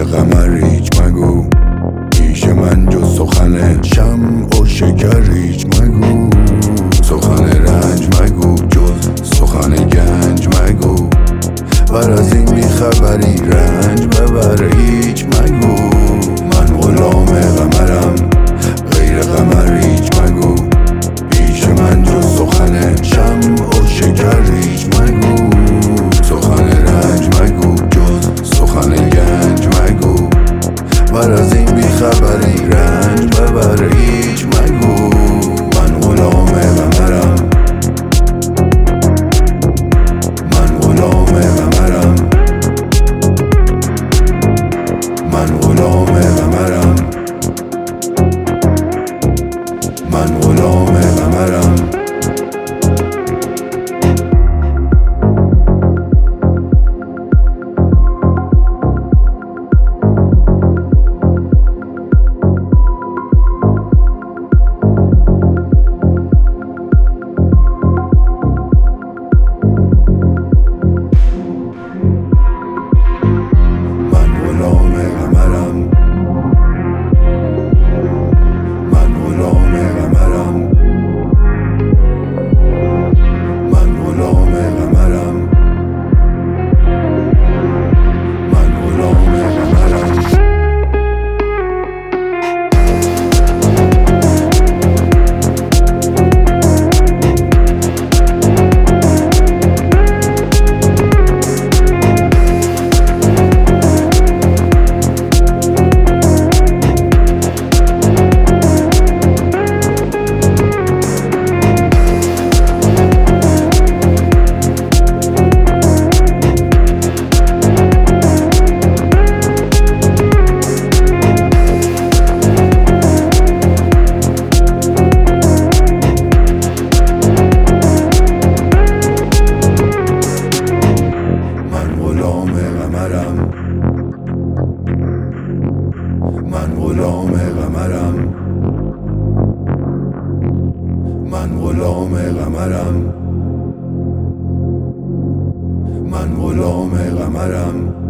قمر هیچ مگو پیش من جز سخن شمع و شکر هیچ مگو. سخن رنج مگو جز سخن گنج مگو. بر از این بیخبری رنج ببر هیچ مگو. من غلام قمرم غیر قمر هیچ مگو. پیش من جز سخن شمع و شکر هیچ مگو. سخن رنج مگو جز سخن گنج مگو. بر از این بیخبری رنج ببر هیچ مگو. من غلام قمرم من غلام قمرم من غلام قمرم من غلام قمرم. من غلام قمرم من غلام قمرم من غلام قمرم.